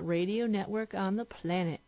radio network on the planet.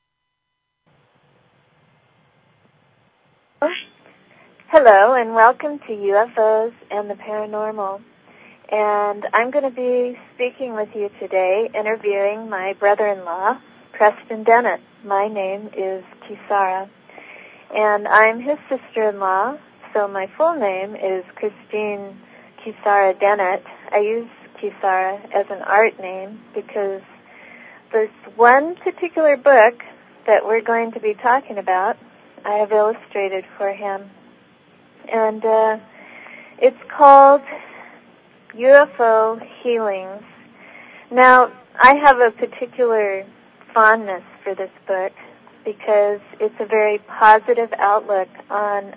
Hello, and welcome to UFOs and the Paranormal. And I'm going to be speaking with you today, interviewing my brother-in-law, Preston Dennett. My name is Kisara, and I'm his sister-in-law, so my full name is Christine Kisara Dennett. I use Kisara as an art name because this one particular book that we're going to be talking about, I have illustrated for him. And it's called UFO Healings. Now, I have a particular fondness for this book because it's a very positive outlook on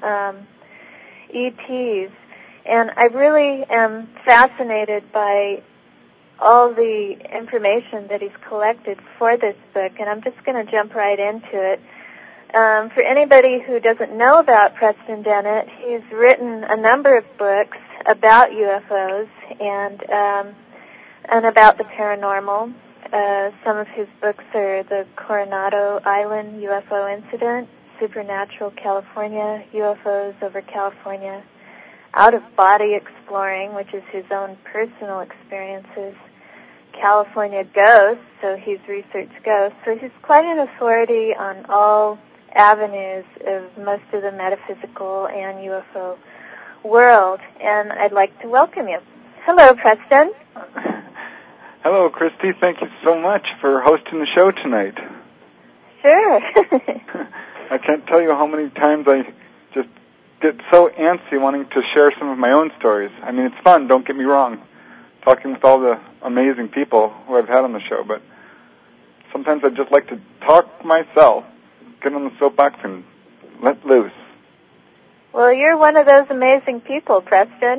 ETs. And I really am fascinated by all the information that he's collected for this book, and I'm just going to jump right into it. For anybody who doesn't know about Preston Dennett, he's written a number of books about UFOs and about the paranormal. Some of his books are the Coronado Island UFO Incident, Supernatural California, UFOs over California, Out of Body Exploring, which is his own personal experiences, California Ghosts, so he's researched ghosts. So he's quite an authority on all avenues of most of the metaphysical and UFO world, and I'd like to welcome you. Hello, Preston. Hello, Christy. Thank you so much for hosting the show tonight. Sure. I can't tell you how many times I just get so antsy wanting to share some of my own stories. I mean, it's fun, don't get me wrong, talking with all the amazing people who I've had on the show, but sometimes I'd just like to talk myself, get on the soapbox and let loose. Well, you're one of those amazing people, Preston.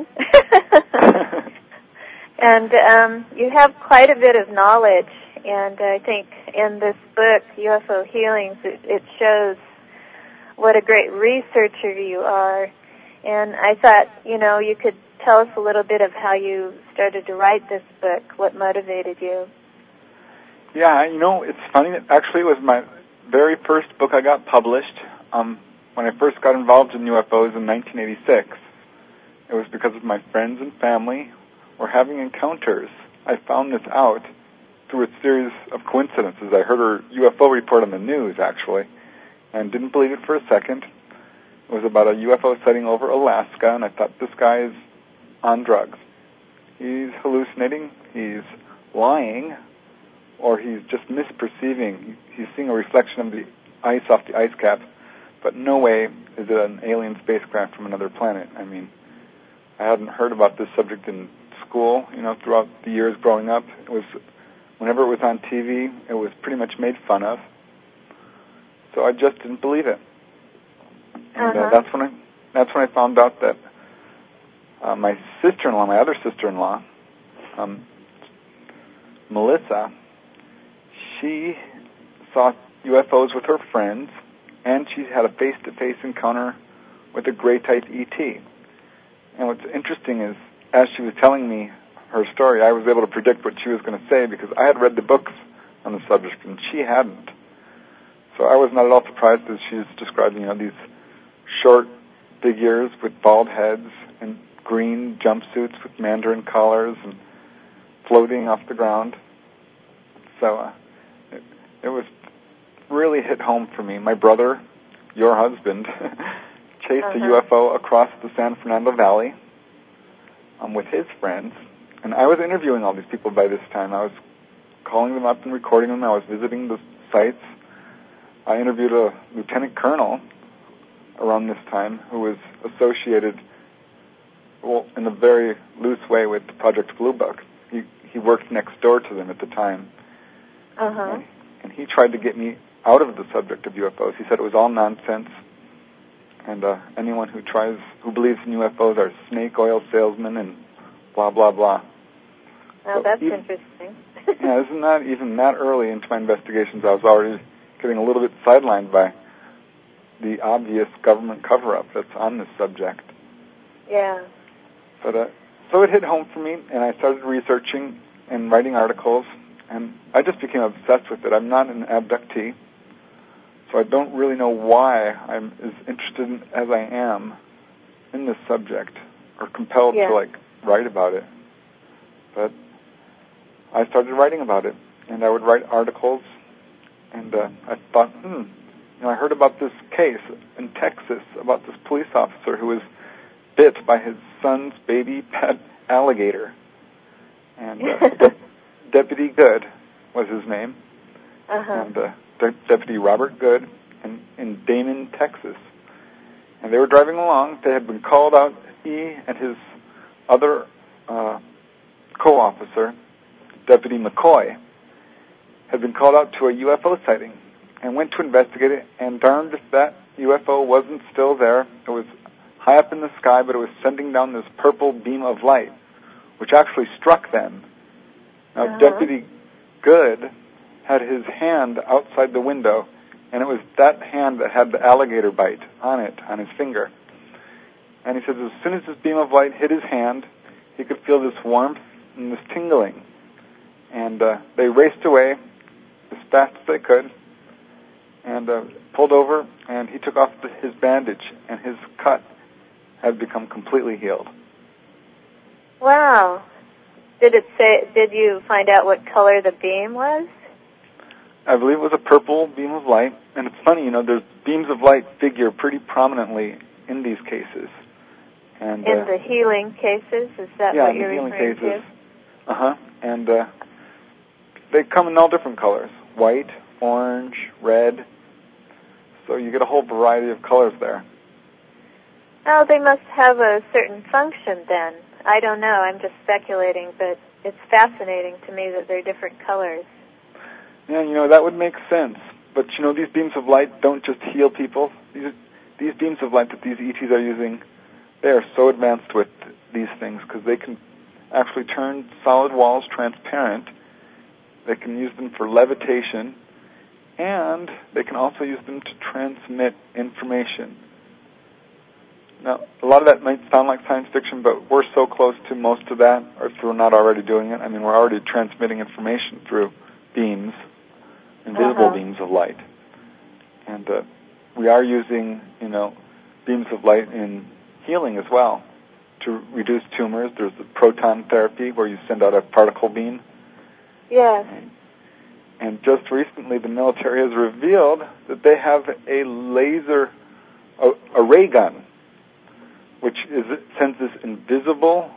And you have quite a bit of knowledge, and I think in this book, UFO Healings, it shows what a great researcher you are. And I thought, you could tell us a little bit of how you started to write this book, what motivated you. Yeah, it's funny. Actually, it was my very first book I got published when I first got involved in UFOs in 1986. It was because of my friends and family were having encounters. I found this out through a series of coincidences. I heard a UFO report on the news, actually, and didn't believe it for a second. It was about a UFO sighting over Alaska, and I thought, this guy is on drugs. He's hallucinating, he's lying, or he's just misperceiving. He's seeing a reflection of the ice off the ice cap, but no way is it an alien spacecraft from another planet. I mean, I hadn't heard about this subject in school, throughout the years growing up. It was, whenever it was on TV, it was pretty much made fun of. So I just didn't believe it. And that's when I found out that my sister-in-law, my other sister-in-law, Melissa, she saw UFOs with her friends, and she had a face-to-face encounter with a gray-type ET. And what's interesting is, as she was telling me her story, I was able to predict what she was going to say because I had read the books on the subject, and she hadn't. So I was not at all surprised as she was describing, these short figures with bald heads and green jumpsuits with mandarin collars and floating off the ground. So it was really hit home for me. My brother, your husband, chased a UFO across the San Fernando Valley with his friends, and I was interviewing all these people by this time. I was calling them up and recording them. I was visiting the sites. I interviewed a lieutenant colonel around this time who was associated, in a very loose way with Project Blue Book. He worked next door to them at the time. And he tried to get me out of the subject of UFOs. He said it was all nonsense, and anyone who believes in UFOs are snake oil salesmen and blah, blah, blah. Oh, that's interesting. Yeah, isn't that even that early into my investigations, I was already getting a little bit sidelined by the obvious government cover-up that's on this subject. Yeah. But so it hit home for me, and I started researching and writing articles, And I just became obsessed with it. I'm not an abductee, so I don't really know why I'm as interested as I am in this subject, or compelled to write about it. But I started writing about it, and I would write articles, and I thought, I heard about this case in Texas about this police officer who was bit by his son's baby pet alligator. And Deputy Good was his name. And Deputy Robert Good in Damon, Texas. And they were driving along. They had been called out, he and his other co-officer, Deputy McCoy, had been called out to a UFO sighting and went to investigate it, and darned if that UFO wasn't still there. It was high up in the sky, but it was sending down this purple beam of light, which actually struck them. Now, Deputy Good had his hand outside the window, and it was that hand that had the alligator bite on it, on his finger. And he says as soon as this beam of light hit his hand, he could feel this warmth and this tingling. And they raced away as fast as they could, and pulled over, and he took off his bandage, and his cut had become completely healed. Wow. Did you find out what color the beam was? I believe it was a purple beam of light. And it's funny, there's beams of light figure pretty prominently in these cases. And in the healing cases? Is that what you're referring to? Yeah, in the healing cases. And they come in all different colors. White, orange, red. So you get a whole variety of colors there. Oh, they must have a certain function then. I don't know. I'm just speculating, but it's fascinating to me that they're different colors. Yeah, that would make sense. But, these beams of light don't just heal people. These beams of light that these ETs are using, they are so advanced with these things because they can actually turn solid walls transparent. They can use them for levitation, and they can also use them to transmit information. Now, a lot of that might sound like science fiction, but we're so close to most of that, or if we're not already doing it. I mean, we're already transmitting information through beams, invisible beams of light. And we are using, beams of light in healing as well to reduce tumors. There's the proton therapy where you send out a particle beam. Yes. And just recently the military has revealed that they have a laser, a ray gun, which sends this invisible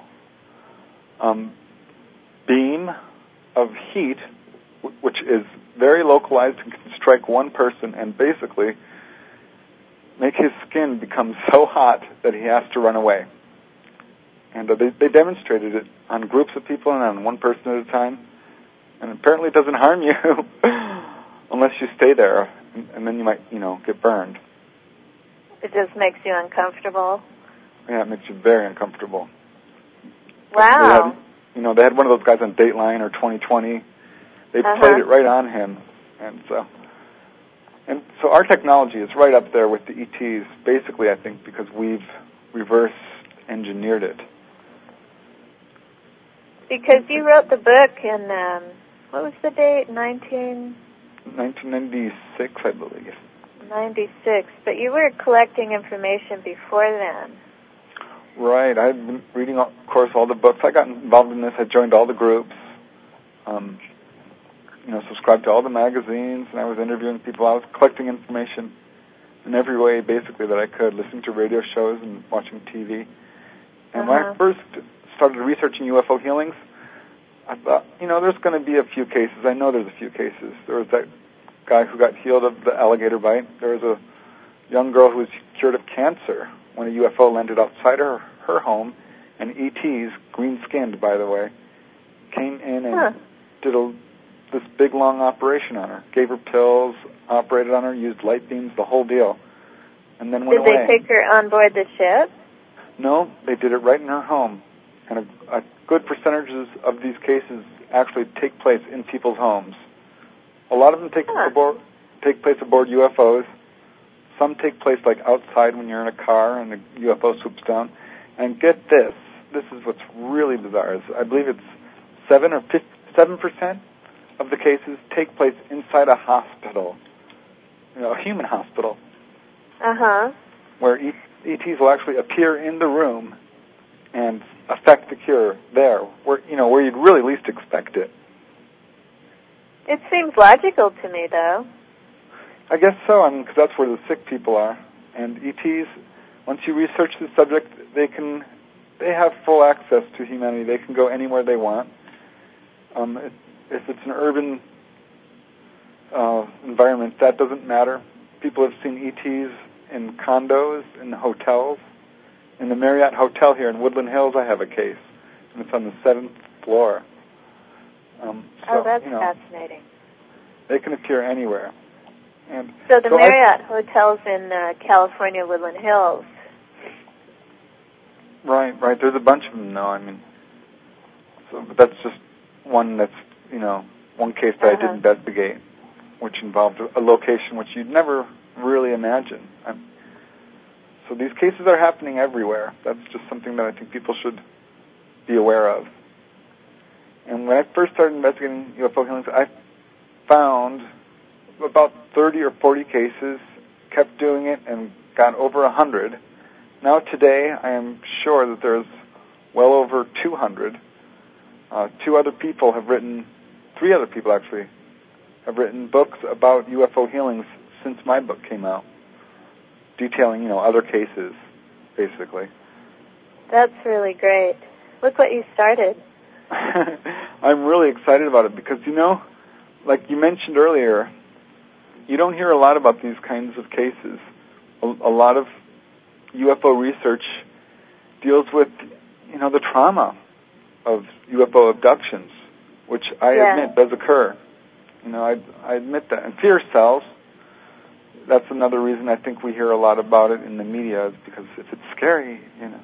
beam of heat, which is very localized and can strike one person and basically make his skin become so hot that he has to run away. And they demonstrated it on groups of people and on one person at a time. And apparently it doesn't harm you unless you stay there, and then you might, get burned. It just makes you uncomfortable. Yeah, it makes you very uncomfortable. Wow. They had one of those guys on Dateline or 2020. They played it right on him. And so our technology is right up there with the ETs, basically, I think, because we've reverse engineered it. Because you wrote the book in, what was the date? 1996, I believe. 96, but you were collecting information before then. Right. I've been reading, of course, all the books. I got involved in this. I joined all the groups, subscribed to all the magazines, and I was interviewing people. I was collecting information in every way, basically, that I could, listening to radio shows and watching TV. And when I first started researching UFO healings, I thought, there's going to be a few cases. I know there's a few cases. There was that guy who got healed of the alligator bite. There was a young girl who was cured of cancer when a UFO landed outside her home, and ETs, green-skinned, by the way, came in and did this big, long operation on her. Gave her pills, operated on her, used light beams, the whole deal, and then went away. Did they take her on board the ship? No, they did it right in her home. And a good percentages of these cases actually take place in people's homes. A lot of them take place aboard UFOs. Some take place like outside when you're in a car and the UFO swoops down. And get this is what's really bizarre. I believe it's 7% of the cases take place inside a hospital, a human hospital. Uh-huh. Where ETs will actually appear in the room and affect the cure there, where you'd really least expect it. It seems logical to me, though. I guess so. I mean, because that's where the sick people are. And ETs, once you research the subject, they have full access to humanity. They can go anywhere they want. If it's an urban environment, that doesn't matter. People have seen ETs in condos, in hotels. In the Marriott Hotel here in Woodland Hills, I have a case, and it's on the 7th floor. That's fascinating. They can appear anywhere. And so the Marriott Hotels in California, Woodland Hills. Right. There's a bunch of them now. I mean, but that's just one that's, one case that I did investigate, which involved a location which you'd never really imagine. So these cases are happening everywhere. That's just something that I think people should be aware of. And when I first started investigating UFO healings, I found about 30 or 40 cases, kept doing it, and got over 100. Now today, I am sure that there's well over 200. 3 other people actually, have written books about UFO healings since my book came out, detailing, other cases, basically. That's really great. Look what you started. I'm really excited about it because, like you mentioned earlier, you don't hear a lot about these kinds of cases. A lot of UFO research deals with, the trauma of UFO abductions, which I admit does occur. I admit that. And fear sells. That's another reason I think we hear a lot about it in the media, is because if it's scary,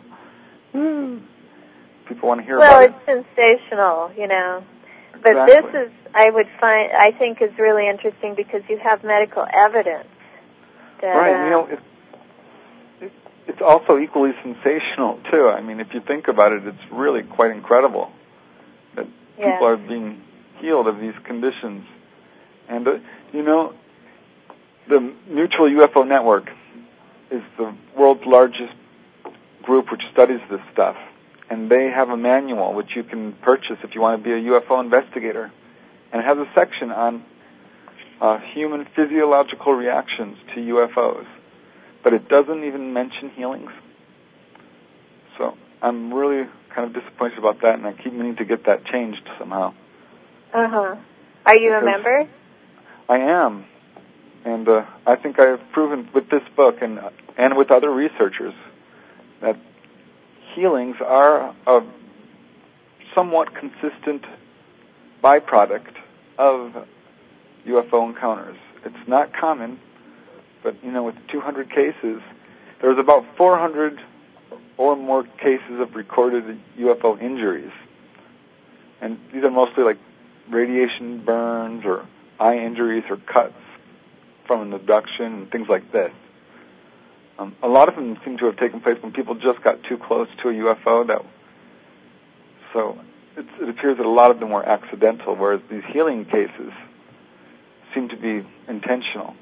people want to hear about it. Well, it's sensational, But this is, I think is really interesting because you have medical evidence. That, it's also equally sensational, too. I mean, if you think about it, it's really quite incredible that people are being healed of these conditions. And, the Mutual UFO Network is the world's largest group which studies this stuff. And they have a manual which you can purchase if you want to be a UFO investigator. And it has a section on human physiological reactions to UFOs. But it doesn't even mention healings. So I'm really kind of disappointed about that, and I keep meaning to get that changed somehow. Uh-huh. Are you a member? I am. And I think I have proven with this book and with other researchers that healings are a somewhat consistent byproduct of UFO encounters. It's not common, but, with 200 cases, there's about 400 or more cases of recorded UFO injuries. And these are mostly like radiation burns or eye injuries or cuts from an abduction and things like this. A lot of them seem to have taken place when people just got too close to a UFO. So it appears that a lot of them were accidental, whereas these healing cases seem to be intentional.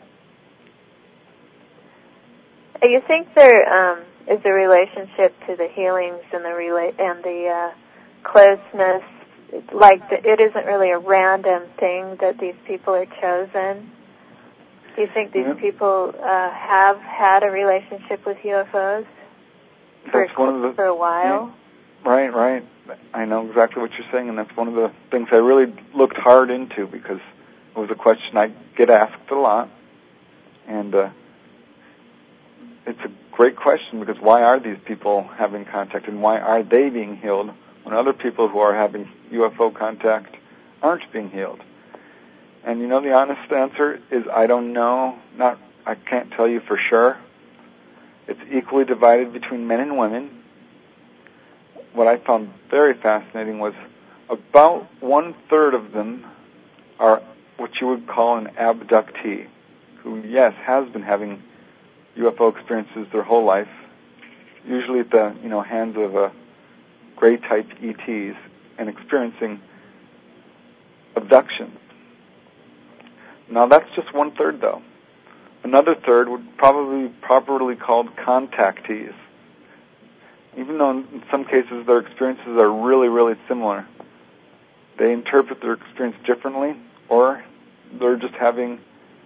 You think there is a relationship to the healings and the closeness, like it isn't really a random thing that these people are chosen? Do you think these people have had a relationship with UFOs for a while? Yeah. Right. I know exactly what you're saying, and that's one of the things I really looked hard into because it was a question I get asked a lot. And it's a great question because why are these people having contact and why are they being healed when other people who are having UFO contact aren't being healed? And the honest answer is I don't know. I can't tell you for sure. It's equally divided between men and women. What I found very fascinating was about 1/3 of them are what you would call an abductee, who, yes, has been having UFO experiences their whole life, usually at the hands of gray-type ETs, and experiencing abduction. Now that's just 1/3 though. Another third would probably be properly called contactees. Even though in some cases their experiences are really, really similar, they interpret their experience differently, or they're just having,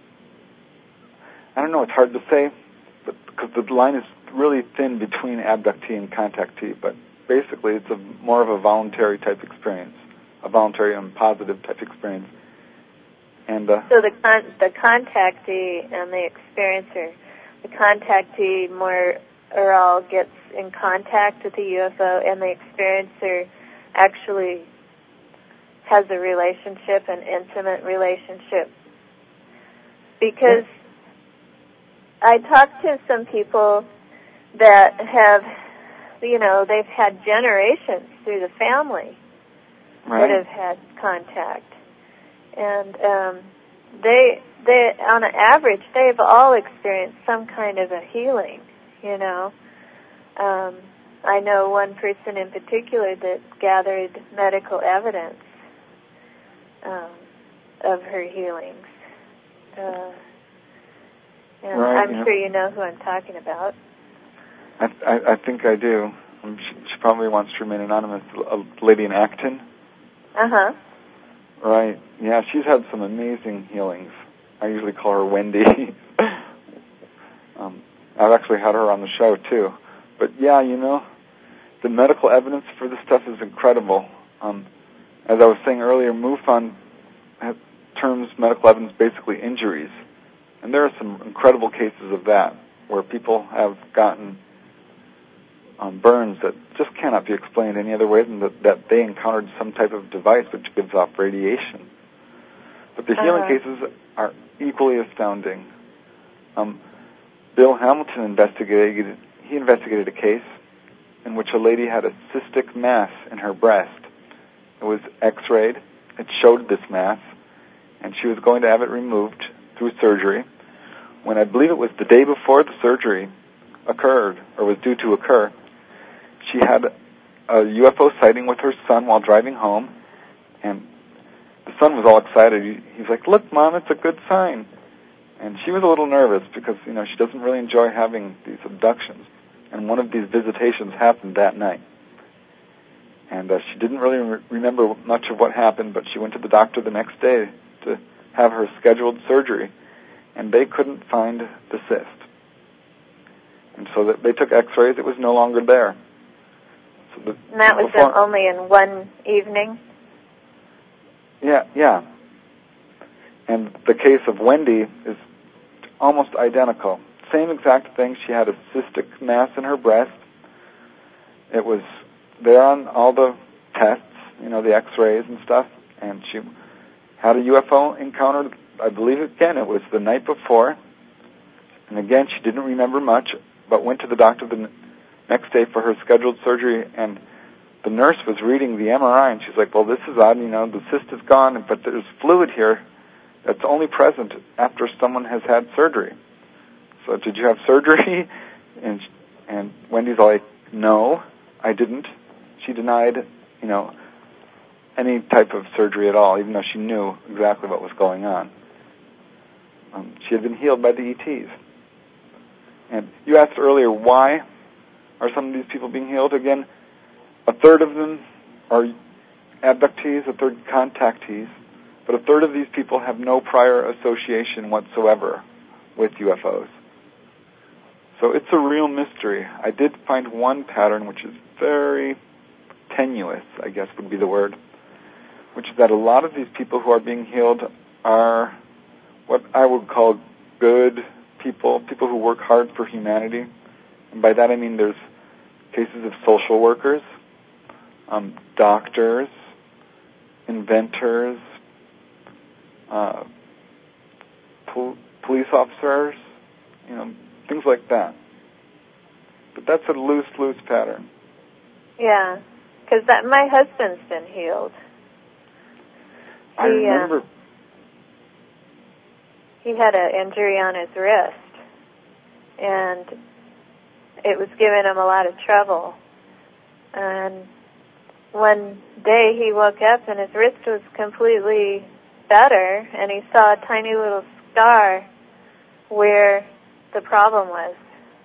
I don't know, it's hard to say, but because the line is really thin between abductee and contactee, but basically it's more of a voluntary type experience, a voluntary and positive type experience. And so the contactee and the experiencer, the contactee more or all gets in contact with the UFO, and the experiencer actually has a relationship, an intimate relationship. Because I talked to some people that have, they've had generations through the family that have had contact. And they on an average, they've all experienced some kind of a healing, I know one person in particular that gathered medical evidence of her healings. And I'm sure you know who I'm talking about. I think I do. She probably wants to remain anonymous. A lady in Acton. Uh-huh. Right. Yeah, she's had some amazing healings. I usually call her Wendy. I've actually had her on the show, too. But, yeah, the medical evidence for this stuff is incredible. As I was saying earlier, MUFON terms medical evidence basically injuries. And there are some incredible cases of that, where people have gotten burns that just cannot be explained any other way than that they encountered some type of device which gives off radiation. But the healing cases are equally astounding. Bill Hamilton investigated a case in which a lady had a cystic mass in her breast. It was x-rayed. It showed this mass, and she was going to have it removed through surgery. When I believe it was the day before the surgery occurred, or was due to occur, she had a UFO sighting with her son while driving home, and the son was all excited. He's like, "Look, Mom, it's a good sign." And she was a little nervous because, she doesn't really enjoy having these abductions. And one of these visitations happened that night. And she didn't really remember much of what happened, but she went to the doctor the next day to have her scheduled surgery, and they couldn't find the cyst. And so they took x-rays. It was no longer there. So and that was only in one evening? Yeah. And the case of Wendy is almost identical. Same exact thing. She had a cystic mass in her breast. It was there on all the tests, the x-rays and stuff, and she had a UFO encounter. I believe, again, it was the night before. And again, she didn't remember much, but went to the doctor the next day for her scheduled surgery, and the nurse was reading the MRI, and she's like, "Well, this is odd, the cyst is gone, but there's fluid here that's only present after someone has had surgery. So did you have surgery?" And Wendy's like, "No, I didn't." She denied, any type of surgery at all, even though she knew exactly what was going on. She had been healed by the ETs. And you asked earlier, why are some of these people being healed? Again, a third of them are abductees, a third contactees, but a third of these people have no prior association whatsoever with UFOs. So it's a real mystery. I did find one pattern which is very tenuous, I guess would be the word, which is that a lot of these people who are being healed are what I would call good people who work hard for humanity. And by that I mean there's cases of social workers, doctors, inventors, police officers, things like that. But that's a loose pattern. Yeah, because my husband's been healed. I remember. He had an injury on his wrist, and it was giving him a lot of trouble. And one day he woke up and his wrist was completely better, and he saw a tiny little scar where the problem was.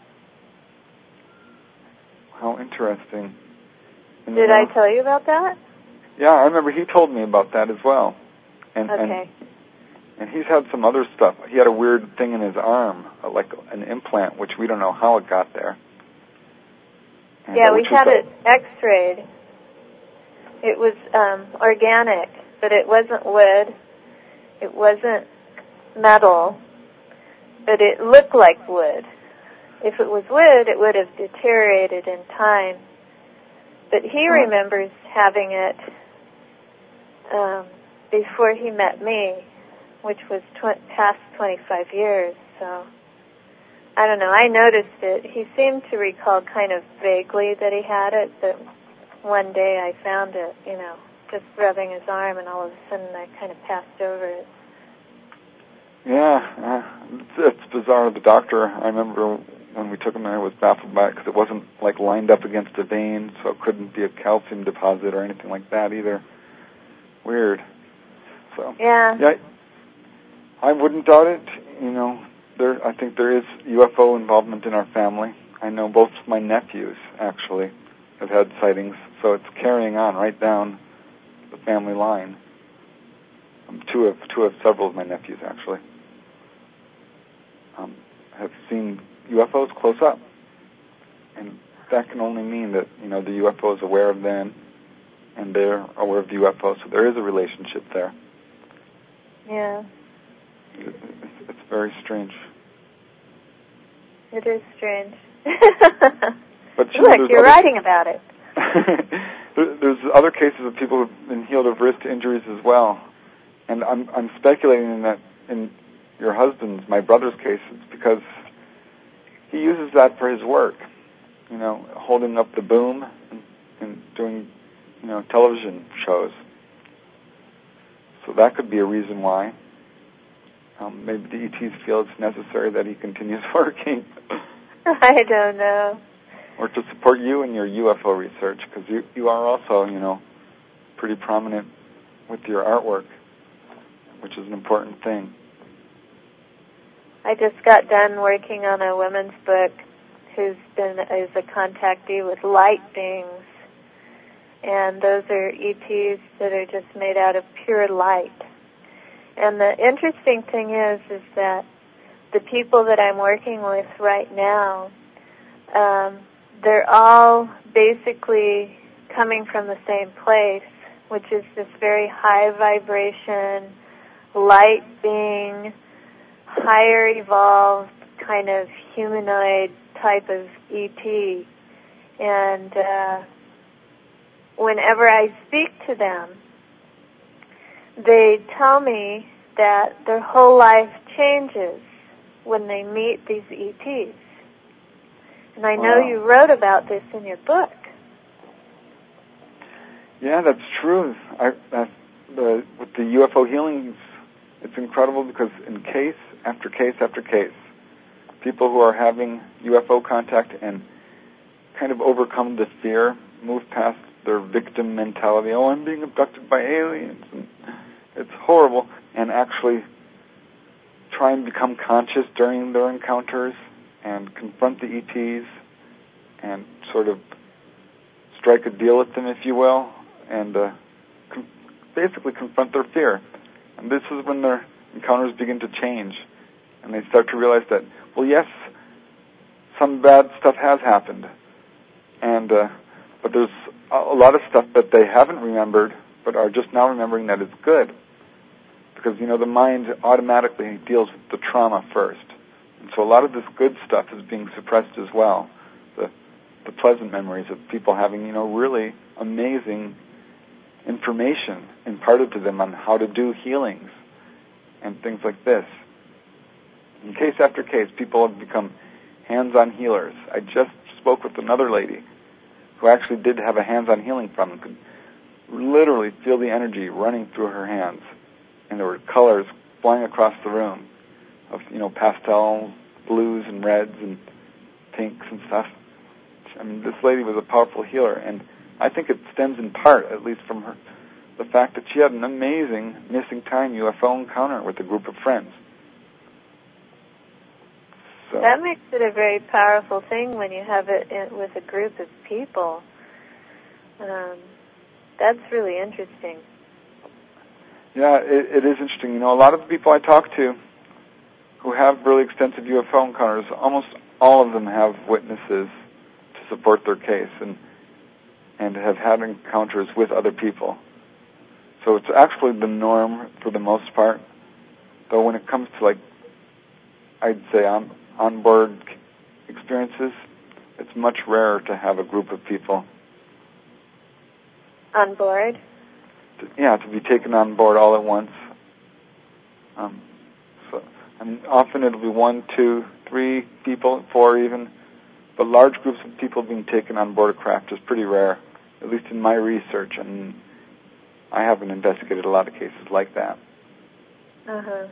How interesting. And Did I tell you about that? Yeah, I remember he told me about that as well. Okay. And he's had some other stuff. He had a weird thing in his arm, like an implant, which we don't know how it got there. And yeah, we had it x-rayed. It was organic, but it wasn't wood. It wasn't metal, but it looked like wood. If it was wood, it would have deteriorated in time. But he remembers having it before he met me, which was past 25 years. So, I don't know. I noticed it. He seemed to recall kind of vaguely that he had it, but one day I found it, just rubbing his arm, and all of a sudden I kind of passed over it. Yeah, it's bizarre. The doctor, I remember when we took him, I was baffled by it because it wasn't like lined up against a vein, so it couldn't be a calcium deposit or anything like that either. Weird. So yeah, I wouldn't doubt it. I think there is UFO involvement in our family. I know both of my nephews actually have had sightings, so it's carrying on right down the family line. Two of several of my nephews actually have seen UFOs close up, and that can only mean that the UFO is aware of them, and they're aware of the UFO, so there is a relationship there. Yeah. It's very strange. It is strange. But look, you're writing about it. There's other cases of people who've been healed of wrist injuries as well, and I'm speculating that in your husband's, my brother's case, it's because he uses that for his work, holding up the boom and doing, television shows. So that could be a reason why. Maybe the ETs feel it's necessary that he continues working. I don't know. Or to support you in your UFO research, because you are also, pretty prominent with your artwork, which is an important thing. I just got done working on a woman's book is a contactee with light beings, and those are ETs that are just made out of pure light. And the interesting thing is that the people that I'm working with right now, they're all basically coming from the same place, which is this very high vibration, light being, higher evolved kind of humanoid type of ET. And whenever I speak to them, they tell me that their whole life changes when they meet these ETs. And I know you wrote about this in your book. Yeah, that's true. With the UFO healings, it's incredible because in case after case after case, people who are having UFO contact and kind of overcome the fear, move past their victim mentality, I'm being abducted by aliens, and it's horrible, and actually try and become conscious during their encounters and confront the ETs and sort of strike a deal with them, if you will, and basically confront their fear. And this is when their encounters begin to change, and they start to realize that, well, yes, some bad stuff has happened, and but there's a lot of stuff that they haven't remembered, but are just now remembering that it's good. Because, the mind automatically deals with the trauma first. And so a lot of this good stuff is being suppressed as well. The pleasant memories of people having, really amazing information imparted to them on how to do healings and things like this. In case after case, people have become hands-on healers. I just spoke with another lady who actually did have a hands-on healing from and could literally feel the energy running through her hands. And there were colors flying across the room of, pastel blues and reds and pinks and stuff. I mean, this lady was a powerful healer, and I think it stems in part, at least from the fact that she had an amazing missing time UFO encounter with a group of friends. So, that makes it a very powerful thing when you have it with a group of people. That's really interesting. Yeah, it is interesting. You know, a lot of the people I talk to who have really extensive UFO encounters, almost all of them have witnesses to support their case and have had encounters with other people. So it's actually the norm for the most part. Though when it comes to, like, I'd say onboard experiences, it's much rarer to have a group of people. On board? To be taken on board all at once. Often it'll be 1, 2, 3 people, 4 even. But large groups of people being taken on board a craft is pretty rare, at least in my research, and I haven't investigated a lot of cases like that. Uh-huh.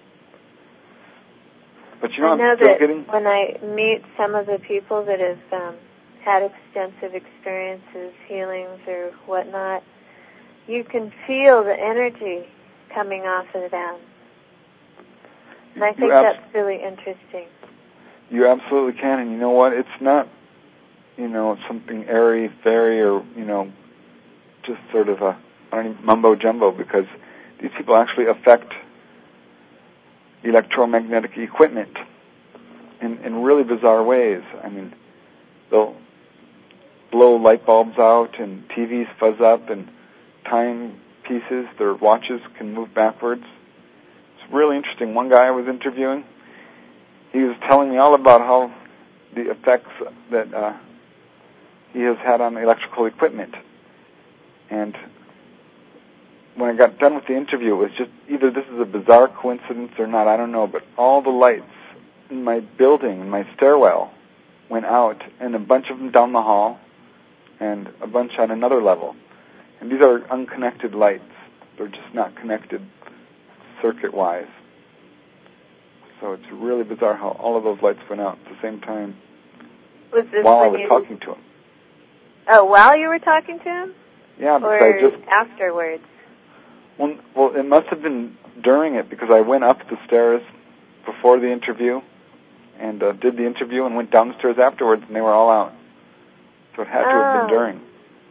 But you know, I know I'm still that when I meet some of the people that have had extensive experiences, healings or whatnot, you can feel the energy coming off of them. And I think that's really interesting. You absolutely can, and you know what? It's not, something airy-fairy or, just sort of mumbo-jumbo, because these people actually affect electromagnetic equipment in really bizarre ways. I mean, they'll blow light bulbs out and TVs fuzz up and timepieces, their watches can move backwards. It's really interesting. One guy I was interviewing, he was telling me all about how the effects that he has had on electrical equipment. And when I got done with the interview, it was just either this is a bizarre coincidence or not, I don't know, but all the lights in my building, in my stairwell, went out, and a bunch of them down the hall, and a bunch on another level. And these are unconnected lights. They're just not connected circuit-wise. So it's really bizarre how all of those lights went out at the same time while I was talking to him. Oh, while you were talking to him? Yeah, because or afterwards? Well, it must have been during it, because I went up the stairs before the interview and did the interview and went down the stairs afterwards, and they were all out. So it had to have been during.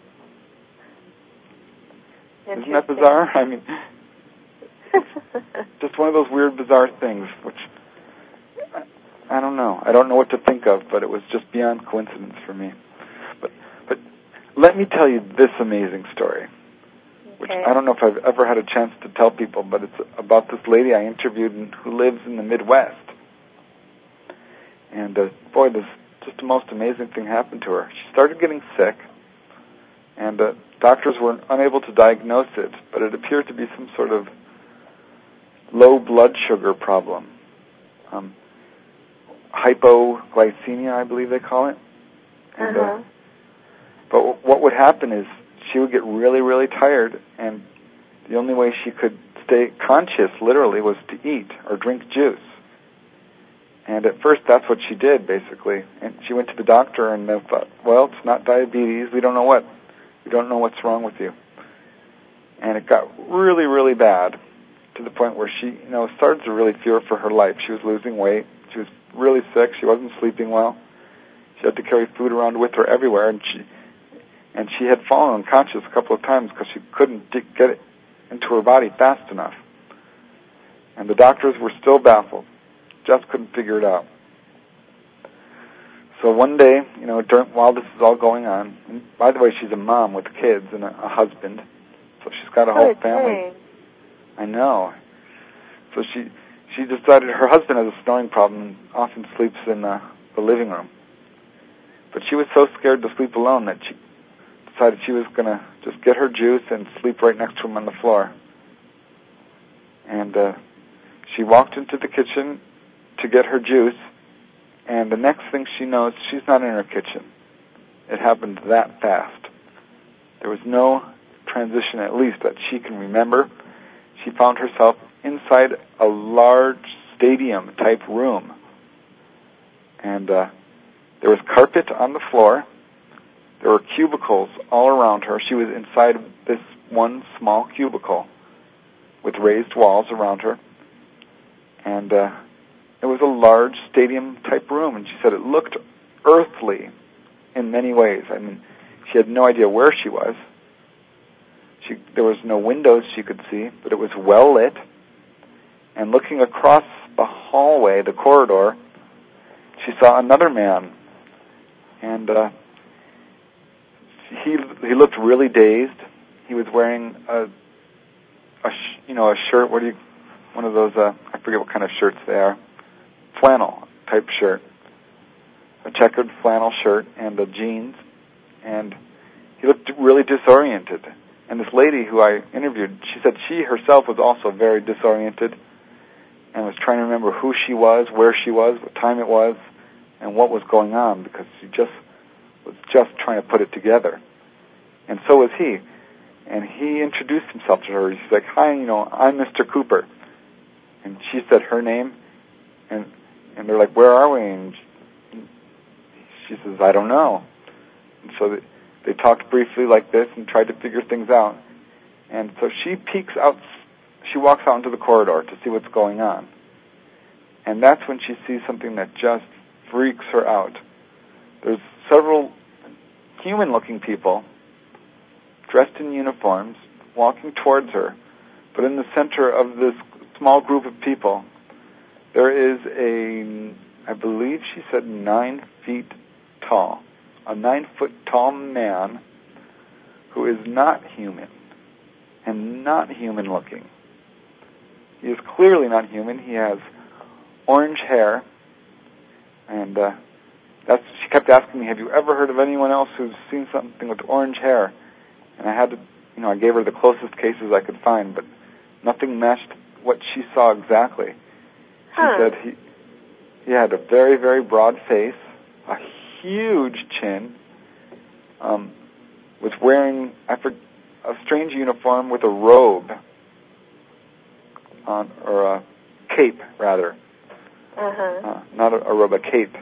Isn't that bizarre? I mean, just one of those weird, bizarre things, which I don't know. I don't know what to think of, but it was just beyond coincidence for me. But let me tell you this amazing story, which I don't know if I've ever had a chance to tell people, but it's about this lady I interviewed who lives in the Midwest. And boy, this just the most amazing thing happened to her. She started getting sick, and doctors were unable to diagnose it, but it appeared to be some sort of low blood sugar problem. Hypoglycemia, I believe they call it. And, but what would happen is she would get really, really tired, and the only way she could stay conscious, literally, was to eat or drink juice. And at first, that's what she did, basically. And she went to the doctor, and they thought, well, it's not diabetes. We don't know what's wrong with you. And it got really, really bad, to the point where she, started to really fear for her life. She was losing weight. She was really sick. She wasn't sleeping well. She had to carry food around with her everywhere, and she had fallen unconscious a couple of times because she couldn't get it into her body fast enough. And the doctors were still baffled, just couldn't figure it out. So one day, while this is all going on, and by the way, she's a mom with kids and a husband, so she's got a whole family. I know. So she decided her husband has a snoring problem and often sleeps in the living room. But she was so scared to sleep alone that she decided she was going to just get her juice and sleep right next to him on the floor. And she walked into the kitchen to get her juice, and the next thing she knows, she's not in her kitchen. It happened that fast. There was no transition, at least that she can remember. She found herself inside a large stadium-type room. And there was carpet on the floor, There were cubicles all around her. She was inside this one small cubicle with raised walls around her. And it was a large stadium-type room, and she said it looked earthly in many ways. I mean, she had no idea where she was. There was no windows she could see, but it was well lit. And looking across the hallway, the corridor, she saw another man. And he looked really dazed. He was wearing a shirt. One of those, I forget what kind of shirts they are. Flannel type shirt. A checkered flannel shirt and the jeans. And he looked really disoriented. And this lady who I interviewed, she said she herself was also very disoriented and was trying to remember who she was, where she was, what time it was, and what was going on, because she was just trying to put it together. And so was he. And he introduced himself to her. He's like, "Hi, I'm Mr. Cooper." And she said her name, and they're like, "Where are we?" And she says, "I don't know." And so they talked briefly like this and tried to figure things out. And so she peeks out, she walks out into the corridor to see what's going on. And that's when she sees something that just freaks her out. There's several human-looking people dressed in uniforms walking towards her. But in the center of this small group of people, there is I believe she said 9 feet tall, a 9-foot tall man who is not human and not human looking. He is clearly not human. He has orange hair, and she kept asking me, "Have you ever heard of anyone else who's seen something with orange hair?" And I had to, I gave her the closest cases I could find, but nothing matched what she saw exactly. She said he had a very, very broad face, a huge chin, was wearing a strange uniform with a robe on, or a cape, rather. Not a robe, a cape.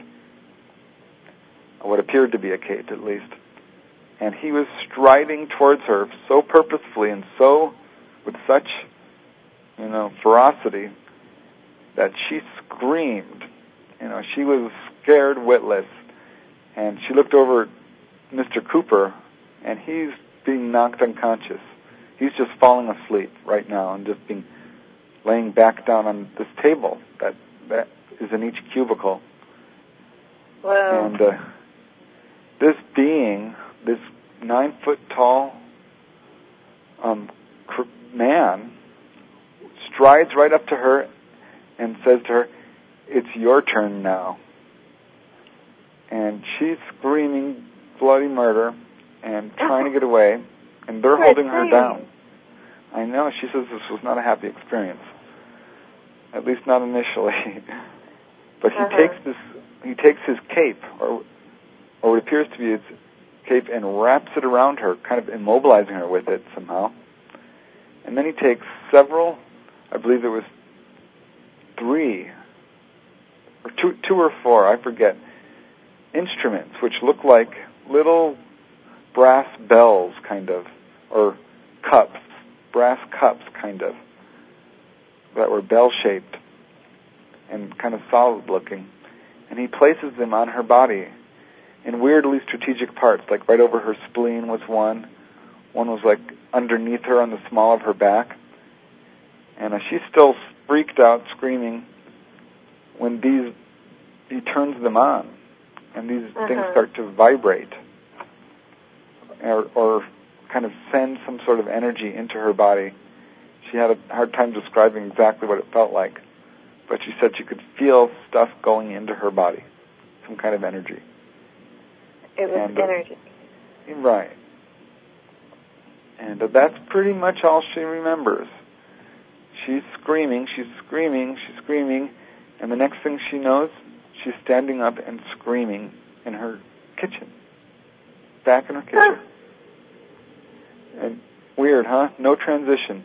What appeared to be a cape, at least. And he was striding towards her so purposefully and so with such, ferocity that she screamed. She was scared witless. And she looked over at Mr. Cooper, and he's being knocked unconscious. He's just falling asleep right now and just laying back down on this table that is in each cubicle. Wow. And this being, this 9-foot tall man, strides right up to her and says to her, "It's your turn now." And she's screaming bloody murder and trying to get away, and they're holding her down. I know. She says this was not a happy experience, at least not initially. But he takes his cape, or what appears to be his cape, and wraps it around her, kind of immobilizing her with it somehow. And then he takes several, I believe there was 3, or 2 or 4, I forget, instruments which look like little brass bells, kind of, or cups, brass cups, kind of, that were bell-shaped and kind of solid-looking. And he places them on her body in weirdly strategic parts, like right over her spleen was one. One was like underneath her on the small of her back. And she's still freaked out, screaming, when he turns them on. And these things start to vibrate or kind of send some sort of energy into her body. She had a hard time describing exactly what it felt like, but she said she could feel stuff going into her body, some kind of energy. It was energy. Right. And that's pretty much all she remembers. She's screaming, and the next thing she knows, she's standing up and screaming in her kitchen, back in her kitchen. And weird, huh? No transition.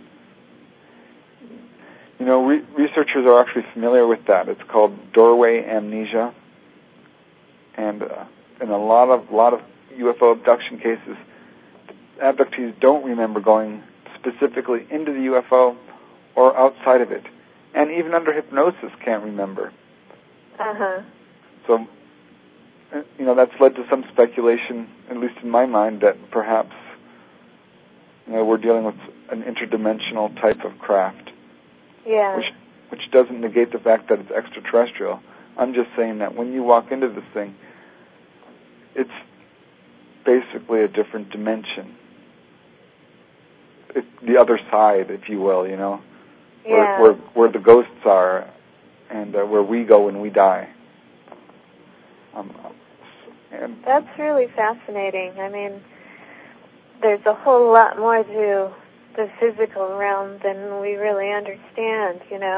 Researchers are actually familiar with that. It's called doorway amnesia, and a lot of UFO abduction cases, abductees don't remember going specifically into the UFO or outside of it. And even under hypnosis can't remember. Uh-huh. So, that's led to some speculation, at least in my mind, that perhaps, we're dealing with an interdimensional type of craft. Yeah. Which doesn't negate the fact that it's extraterrestrial. I'm just saying that when you walk into this thing, it's basically a different dimension. It's the other side, if you will, Yeah. where the ghosts are, and where we go when we die. And that's really fascinating. I mean, there's a whole lot more to the physical realm than we really understand,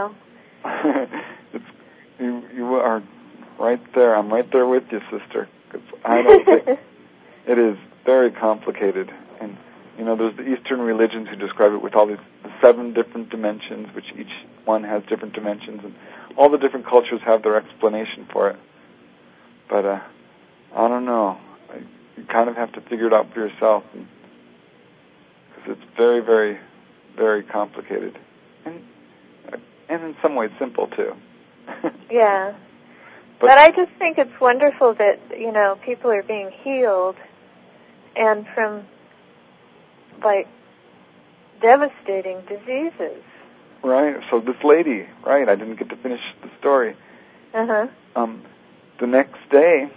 You are right there. I'm right there with you, sister. 'Cause I don't think it is very complicated. And, there's the Eastern religions who describe it with all these 7 different dimensions, which each one has different dimensions, and all the different cultures have their explanation for it. But I don't know. You kind of have to figure it out for yourself, because it's very, very, very complicated, and in some ways simple too. Yeah. But I just think it's wonderful that, people are being healed and from, devastating diseases. Right. So this lady, right, I didn't get to finish the story. Uh-huh. The next day,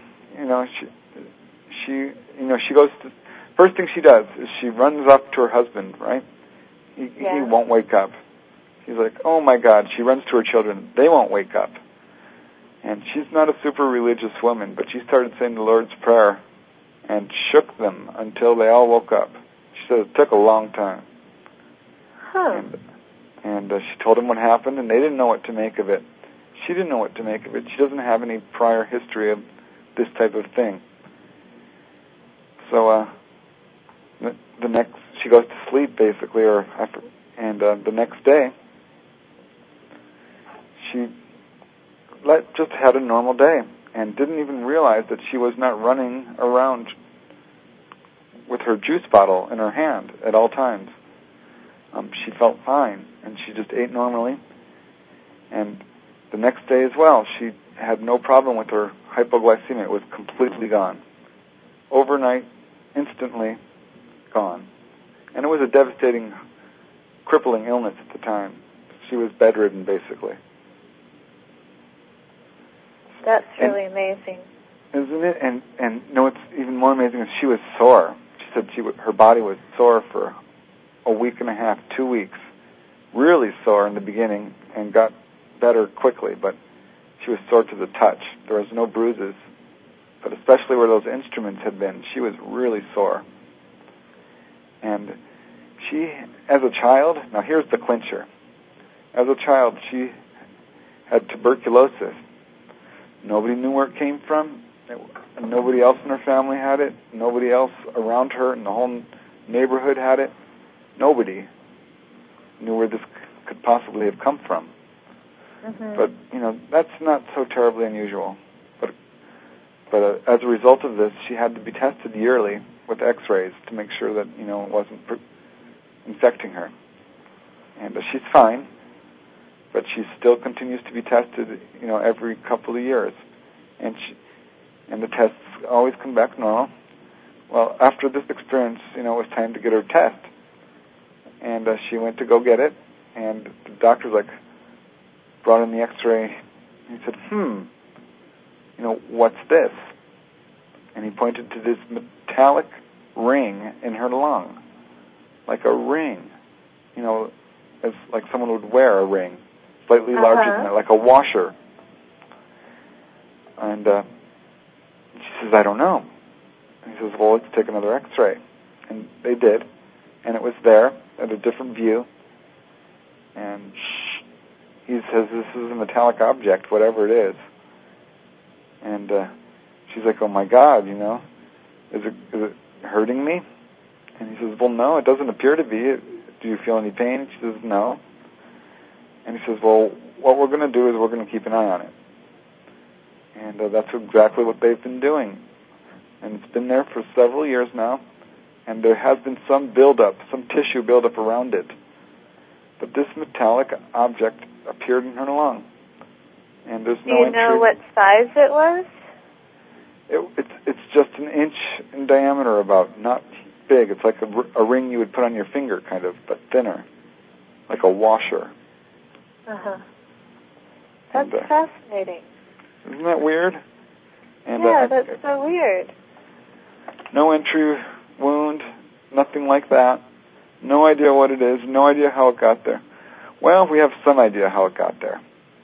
she goes to, first thing she does is she runs up to her husband, right? He won't wake up. He's like, oh my God. She runs to her children. They won't wake up. And she's not a super religious woman, but she started saying the Lord's Prayer and shook them until they all woke up. She said it took a long time. Huh. And she told them what happened, and they didn't know what to make of it. She didn't know what to make of it. She doesn't have any prior history of this type of thing. So she goes to sleep, basically, and the next day, she just had a normal day and didn't even realize that she was not running around with her juice bottle in her hand at all times. She felt fine, and she just ate normally. And the next day as well, she had no problem with her hypoglycemia. It was completely gone. Overnight, instantly gone. And it was a devastating, crippling illness at the time. She was bedridden, basically. That's really amazing. Isn't it? And what's even more amazing is she was sore. She said her body was sore for a week and a half, 2 weeks. Really sore in the beginning and got better quickly, but she was sore to the touch. There was no bruises, but especially where those instruments had been, she was really sore. And she, as a child, now here's the clincher. As a child, she had tuberculosis. Nobody knew where it came from. And nobody else in her family had it. Nobody else around her in the whole neighborhood had it. Nobody knew where this could possibly have come from. Mm-hmm. But, that's not so terribly unusual. But as a result of this, she had to be tested yearly with x-rays to make sure that, it wasn't infecting her. And she's fine, but she still continues to be tested, every couple of years. And the tests always come back normal. Well, after this experience, it was time to get her test. And she went to go get it, and the doctor's brought in the x-ray, and he said, what's this? And he pointed to this metallic ring in her lung, like a ring, as like someone would wear a ring, slightly larger than that, like a washer. And she says, I don't know. And he says, well, let's take another x-ray. And they did, and it was there at a different view. And he says, this is a metallic object, whatever it is. And she's like, oh my God, is it hurting me? And he says, well, no, it doesn't appear to be. Do you feel any pain? She says, no. And he says, well, what we're going to do is we're going to keep an eye on it. And that's exactly what they've been doing. and it's been there for several years now, and there has been some buildup, some tissue buildup around it. But this metallic object appeared in her lung, and there's no entry. Do you know what size it was? It's just an inch in diameter, about, not big. It's like a ring you would put on your finger, kind of, but thinner, like a washer. That's fascinating. Isn't that weird? And, yeah, that's so weird. No entry wound, nothing like that. No idea what it is, no idea how it got there. Well, we have some idea how it got there.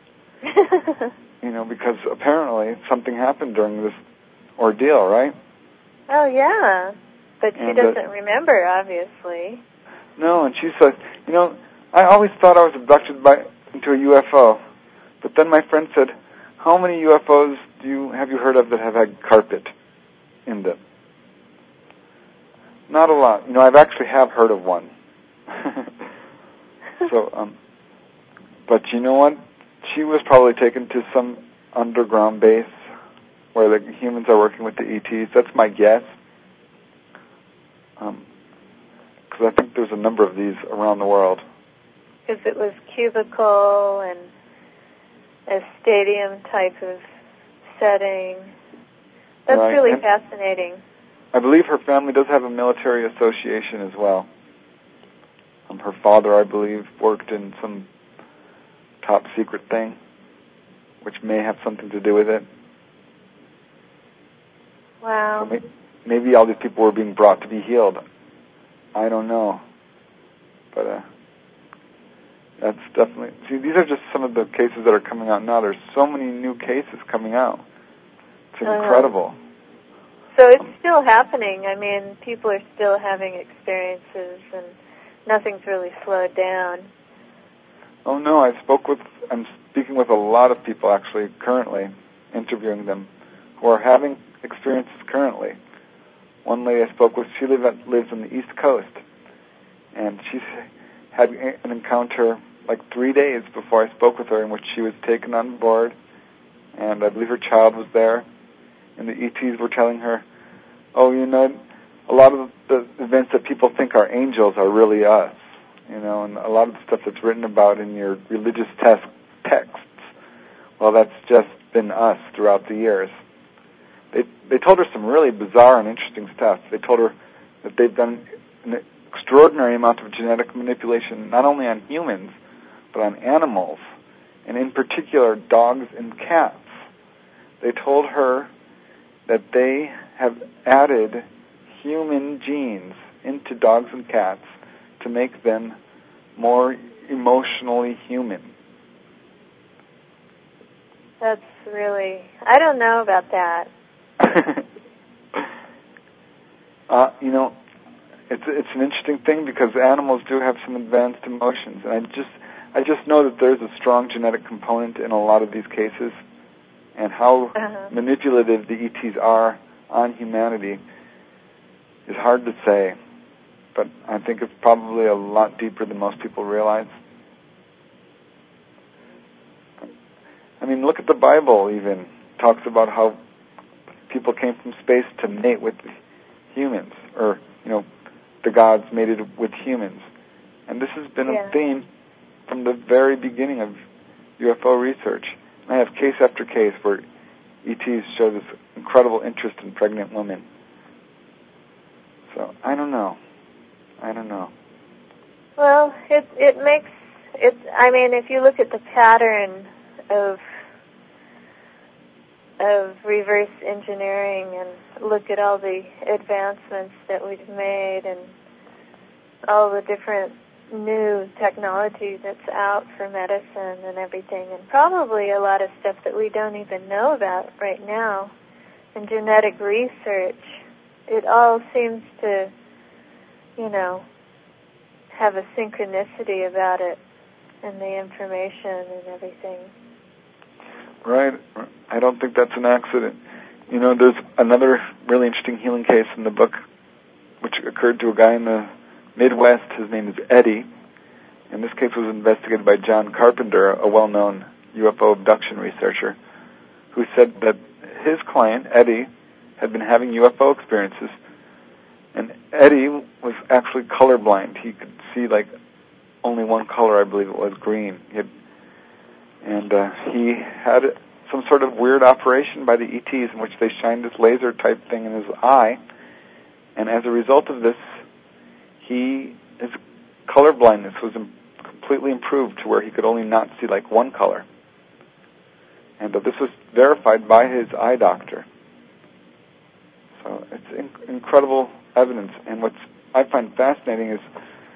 Because apparently something happened during this ordeal, right? Oh, yeah. But she doesn't remember, obviously. No, and she says, I always thought I was abducted into a UFO. But then my friend said, how many UFOs have you heard of that have had carpet in them? Not a lot. I've actually heard of one. But you know what? She was probably taken to some underground base where the humans are working with the ETs. That's my guess. Because I think there's a number of these around the world. Because it was cubicle and a stadium type of setting. That's right. really fascinating. I believe her family does have a military association as well. Her father, I believe, worked in some top secret thing, which may have something to do with it. Wow. So maybe all these people were being brought to be healed. I don't know. But that's definitely... See, these are just some of the cases that are coming out now. There's so many new cases coming out. It's incredible. So it's still happening. I mean, people are still having experiences, and nothing's really slowed down. Oh, no, I'm speaking with a lot of people, actually, currently, interviewing them, who are having experiences currently. One lady I spoke with, she lives on the East Coast, and she's had an encounter like 3 days before I spoke with her, in which she was taken on board, and I believe her child was there, and the ETs were telling her, a lot of the events that people think are angels are really us, and a lot of the stuff that's written about in your religious texts, well, that's just been us throughout the years. They told her some really bizarre and interesting stuff. They told her that they've done an extraordinary amount of genetic manipulation, not only on humans, but on animals, and in particular, dogs and cats. They told her that they have added human genes into dogs and cats to make them more emotionally human. That's really... I don't know about that. It's an interesting thing because animals do have some advanced emotions, and I just know that there's a strong genetic component in a lot of these cases, and how manipulative the ETs are on humanity is hard to say, but I think it's probably a lot deeper than most people realize. I mean, look at the Bible even. It talks about how people came from space to mate with humans, or, the gods mated with humans. And this has been a theme from the very beginning of UFO research. And I have case after case where ETs show this incredible interest in pregnant women. So, I don't know. Well, it makes it... I mean, if you look at the pattern of reverse engineering and look at all the advancements that we've made and all the different new technology that's out for medicine and everything, and probably a lot of stuff that we don't even know about right now, and genetic research, it all seems to, have a synchronicity about it and the information and everything. Right. I don't think that's an accident. There's another really interesting healing case in the book, which occurred to a guy in the Midwest. His name is Eddie, and this case was investigated by John Carpenter, a well-known UFO abduction researcher, who said that his client, Eddie, had been having UFO experiences. And Eddie was actually colorblind. He could see like only one color, I believe it was green. He had some sort of weird operation by the ETs in which they shined this laser type thing in his eye. And as a result of this, his color blindness was completely improved to where he could only not see like one color. And this was verified by his eye doctor. So it's incredible evidence. And what I find fascinating is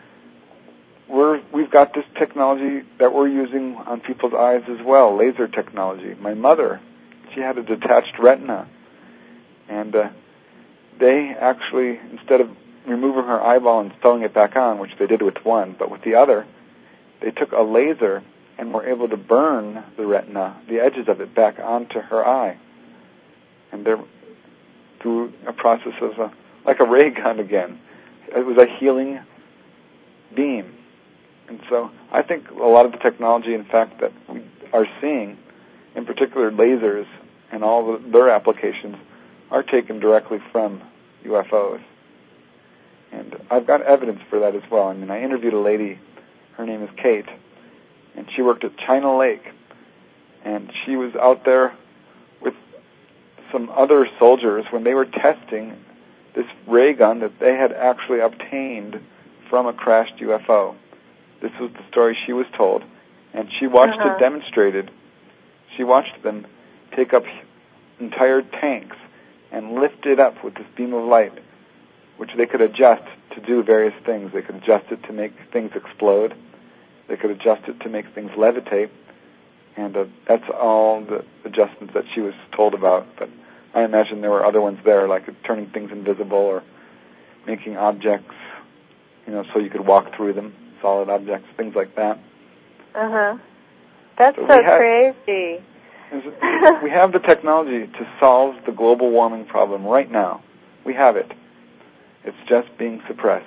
we've got this technology that we're using on people's eyes as well, laser technology. My mother, she had a detached retina. And they actually, instead of removing her eyeball and sewing it back on, which they did with one, but with the other, they took a laser and were able to burn the retina, the edges of it, back onto her eye. And they're through a process of like a ray gun again. It was a healing beam. And so I think a lot of the technology, in fact, that we are seeing, in particular lasers and all their applications, are taken directly from UFOs. And I've got evidence for that as well. I mean, I interviewed a lady, her name is Kate, and she worked at China Lake. And she was out there with some other soldiers when they were testing this ray gun that they had actually obtained from a crashed UFO. This was the story she was told, and she watched it demonstrated. She watched them take up entire tanks and lift it up with this beam of light, which they could adjust to do various things. They could adjust it to make things explode. They could adjust it to make things levitate. And that's all the adjustments that she was told about. But I imagine there were other ones there, like turning things invisible or making objects, so you could walk through them, solid objects, things like that. That's so crazy. We have the technology to solve the global warming problem right now. We have it. It's just being suppressed.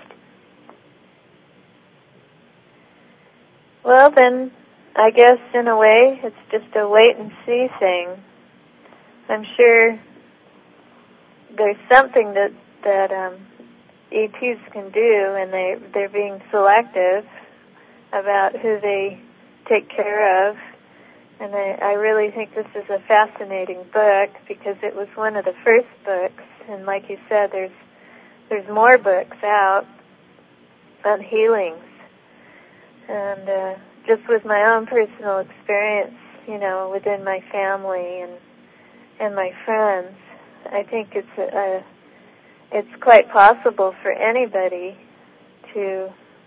Well, then, I guess in a way, it's just a wait-and-see thing. I'm sure there's something that ETs can do, and they're being selective about who they take care of. And I really think this is a fascinating book because it was one of the first books. And like you said, there's more books out on healings. And just with my own personal experience, within my family and my friends, I think it's quite possible for anybody to,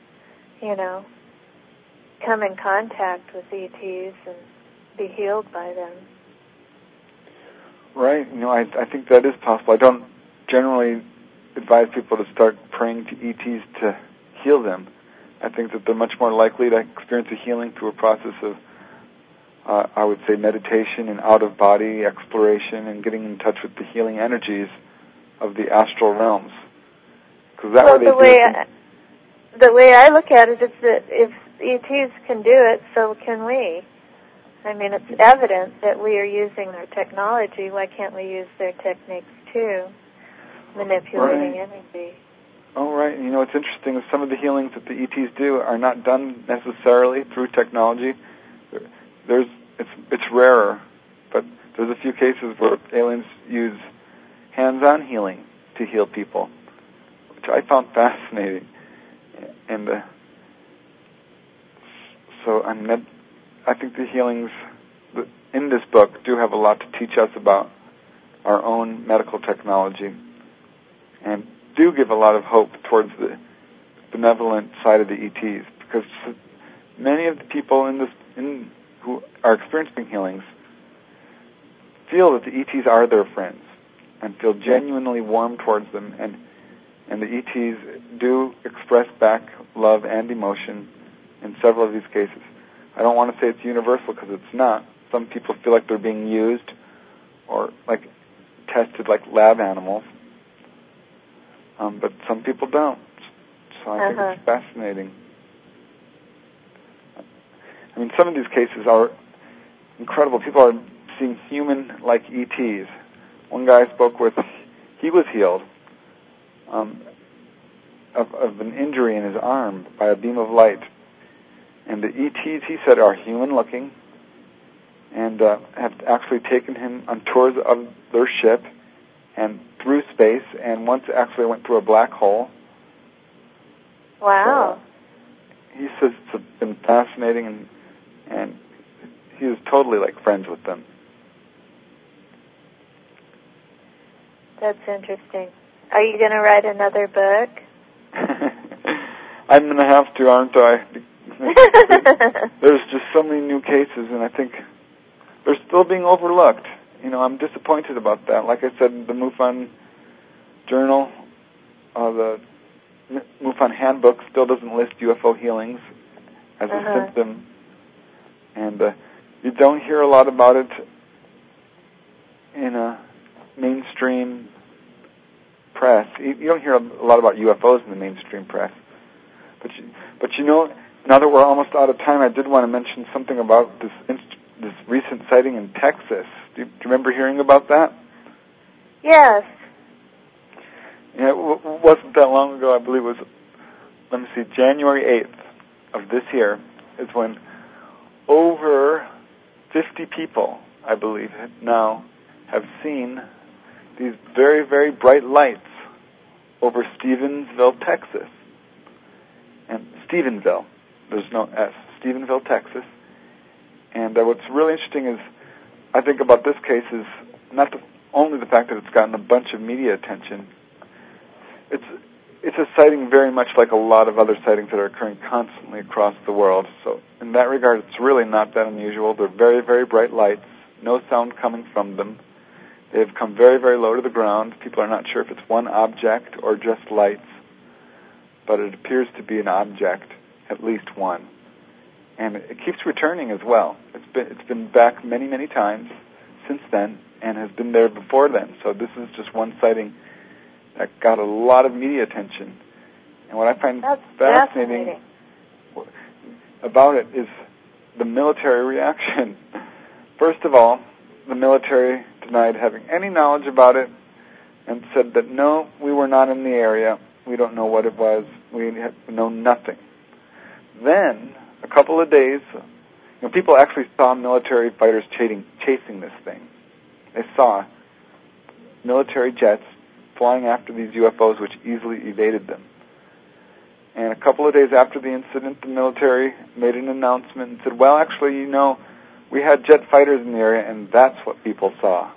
come in contact with ETs and be healed by them. Right. I think that is possible. I don't generally advise people to start praying to ETs to heal them. I think that they're much more likely to experience a healing through a process of, I would say, meditation and out-of-body exploration and getting in touch with the healing energies of the astral realms. Because the way I look at it is that if ETs can do it, so can we. I mean, it's evident that we are using their technology. Why can't we use their techniques too, manipulating energy? Oh, right. What's interesting is some of the healings that the ETs do are not done necessarily through technology. It's rarer, but there's a few cases where aliens use hands-on healing to heal people, which I found fascinating. And I think the healings in this book do have a lot to teach us about our own medical technology and do give a lot of hope towards the benevolent side of the ETs, because many of the people who are experiencing healings feel that the ETs are their friends and feel genuinely warm towards them, and the ETs do express back love and emotion in several of these cases. I don't want to say it's universal because it's not. Some people feel like they're being used or like tested like lab animals, but some people don't. So I think it's fascinating. I mean, some of these cases are incredible. People are seeing human-like ETs. One guy I spoke with, he was healed of an injury in his arm by a beam of light. And the ETs, he said, are human-looking and have actually taken him on tours of their ship and through space, and once actually went through a black hole. Wow. So, he says it's been fascinating, and he is totally like friends with them. That's interesting. Are you going to write another book? I'm going to have to, aren't I? There's just so many new cases, and I think they're still being overlooked. You know, I'm disappointed about that. Like I said, the MUFON Journal, the MUFON Handbook still doesn't list UFO healings as a symptom, and you don't hear a lot about it in a mainstream press. You don't hear a lot about UFOs in the mainstream press. But you know, now that we're almost out of time, I did want to mention something about this recent sighting in Texas. Do you remember hearing about that? Yes. Yeah, it wasn't that long ago. I believe it was, January 8th of this year is when over 50 people, I believe, now have seen these very, very bright lights over Stephenville, Texas. And Stephenville, there's no S, Stephenville, Texas. And what's really interesting is, I think about this case is not only the fact that it's gotten a bunch of media attention. It's a sighting very much like a lot of other sightings that are occurring constantly across the world. So in that regard, it's really not that unusual. They're very, very bright lights, no sound coming from them. They've come very, very low to the ground. People are not sure if it's one object or just lights, but it appears to be an object, at least one. And it keeps returning as well. It's been back many, many times since then and has been there before then. So this is just one sighting that got a lot of media attention. And what I find fascinating about it is the military reaction. First of all, the military denied having any knowledge about it and said that, no, we were not in the area. We don't know what it was. We know nothing. Then, a couple of days, people actually saw military fighters chasing this thing. They saw military jets flying after these UFOs, which easily evaded them. And a couple of days after the incident, the military made an announcement and said, well, actually, we had jet fighters in the area, and that's what people saw.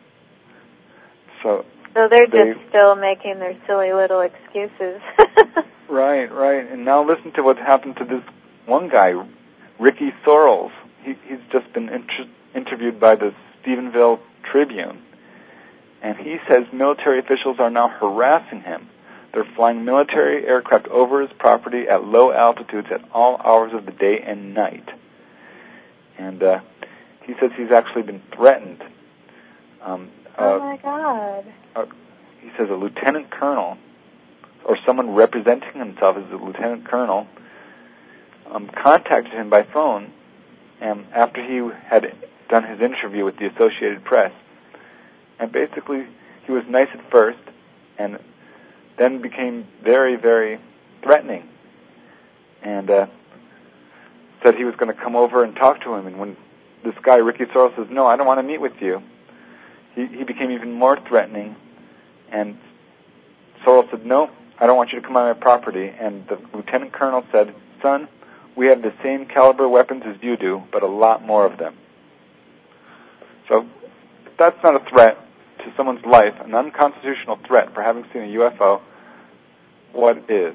So they're just still making their silly little excuses. Right. And now listen to what's happened to this one guy, Ricky Sorrells. He's just been interviewed by the Stephenville Tribune, and he says military officials are now harassing him. They're flying military aircraft over his property at low altitudes at all hours of the day and night. And he says he's actually been threatened. Oh, my God. He says a lieutenant colonel, or someone representing himself as a lieutenant colonel, contacted him by phone after he had done his interview with the Associated Press. And basically, he was nice at first, and then became very, very threatening, and said he was going to come over and talk to him. And when this guy, Ricky Sorrells, says, no, I don't want to meet with you, he became even more threatening, and Sorrells said, no, I don't want you to come on my property. And the lieutenant colonel said, son, we have the same caliber weapons as you do, but a lot more of them. So if that's not a threat to someone's life, an unconstitutional threat for having seen a UFO, what is?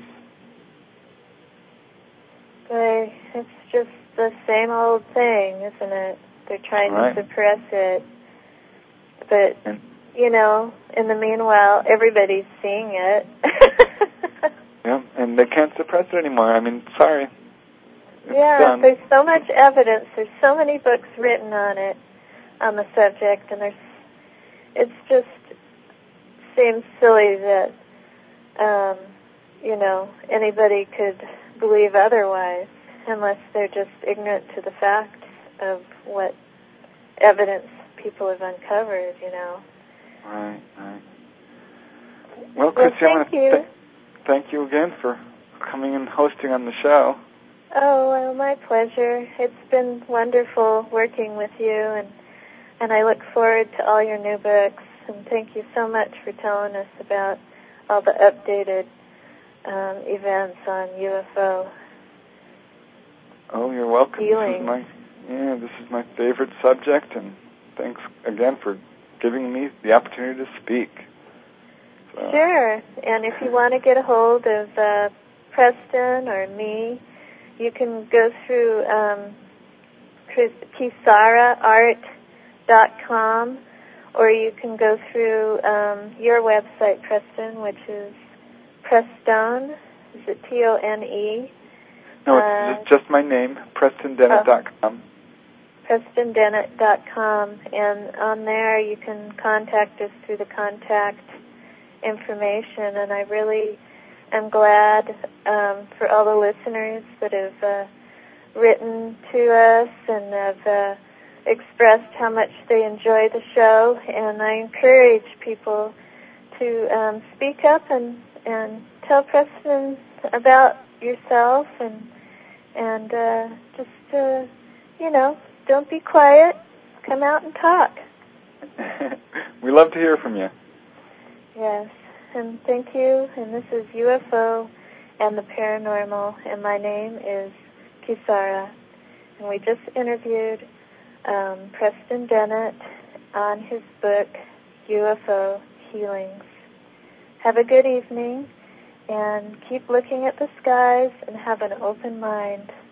It's just the same old thing, isn't it? They're trying to suppress it. But, in the meanwhile, everybody's seeing it. Yeah, and they can't suppress it anymore. Sorry. It's done. There's so much evidence. There's so many books written on it, on the subject, and it just seems silly that, anybody could believe otherwise unless they're just ignorant to the facts of what evidence people have uncovered, Right. Well, Chrissy, thank you. Thank you again for coming and hosting on the show. Oh, well, my pleasure. It's been wonderful working with you, and I look forward to all your new books. And thank you so much for telling us about all the updated events on UFO. Oh, you're welcome. Healing. This is my favorite subject, and thanks again for giving me the opportunity to speak. So. Sure. And if you want to get a hold of Preston or me, you can go through KisaraArt.com, or you can go through your website, Preston, which is Prestone. Is it Tone? No, it's just my name, PrestonDennett.com. PrestonDennett.com, and on there you can contact us through the contact information. And I really am glad for all the listeners that have written to us and have expressed how much they enjoy the show. And I encourage people to speak up and tell Preston about yourself and just don't be quiet. Come out and talk. We love to hear from you. Yes, and thank you. And this is UFO and the Paranormal, and my name is Kisara. And we just interviewed Preston Dennett on his book, UFO Healings. Have a good evening, and keep looking at the skies and have an open mind.